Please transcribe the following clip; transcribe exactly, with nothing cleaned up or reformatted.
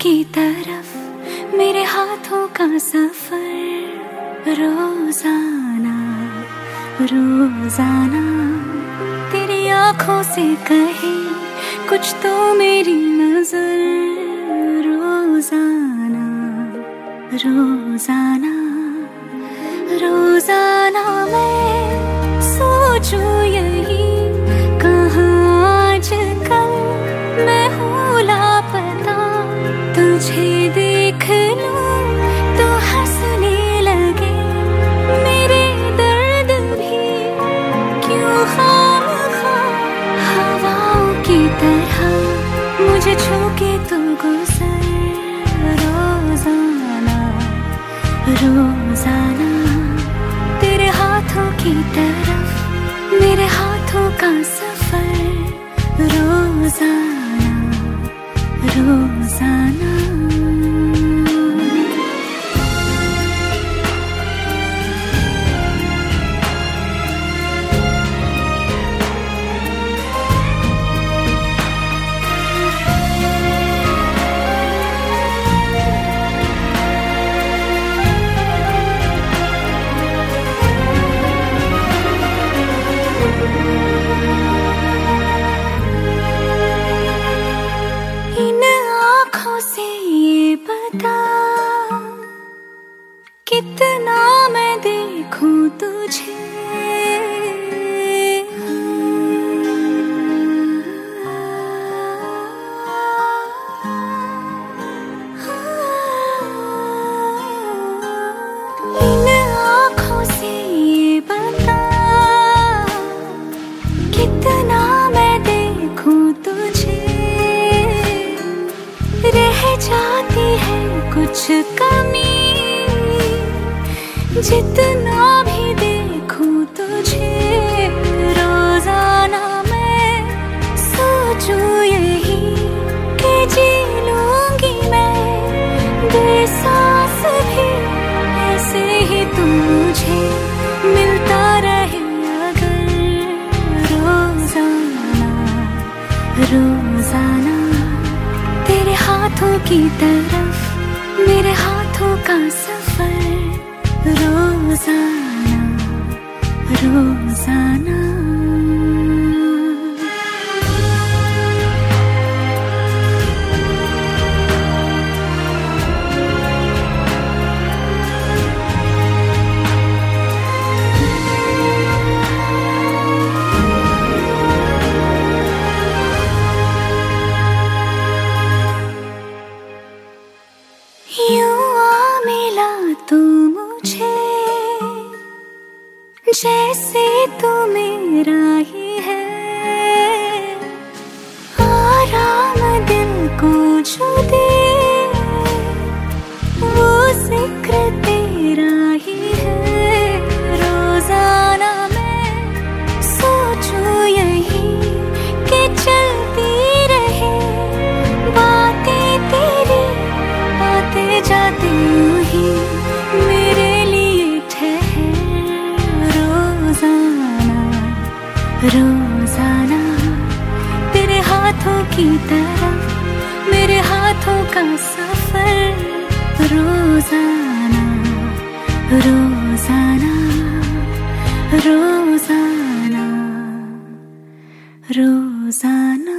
की तरफ मेरे हाथों का सफर रोजाना रोजाना तेरी आंखों से कहे कुछ तो मेरी नजर रोजाना रोजाना रोजाना मैं सोचूं यही कहाँ आजकल मैं हूँ लापता। तुझे देख लूं तो हंसने लगे मेरे दर्द भी क्यों खामखा हवाओं की तरह मुझे छू के तू गुजर रोजाना रोजाना तेरे हाथों की तरफ मेरे हाथों का सफर रोजाना रोजाना। कितना मैं देखूं तुझे इन आँखों से ये बता कितना मैं देखूं तुझे रह जाती है कुछ कमी जितना भी देखूं तुझे रोजाना मैं सोचूं यही कि जी लूंगी मैं बेसास भी ऐसे ही तू मुझे मिलता रहे अगर रोजाना रोजाना तेरे हाथों की तरफ मेरे हाथों का सफर रोजाना रोजाना। यूं आ मिला तू मुझे जैसे तू मेरा ही है आराम दिल को जो दे वो जिक्र तेरा ही है रोजाना मैं सोचूं यही कि चलती रहे बातें तेरी आते जाते यूं ही मेरे लिए ठहर रोजाना रोजाना तेरे हाथों की तरफ मेरे हाथों का सफर रोजाना रोजाना रोजाना रोजाना।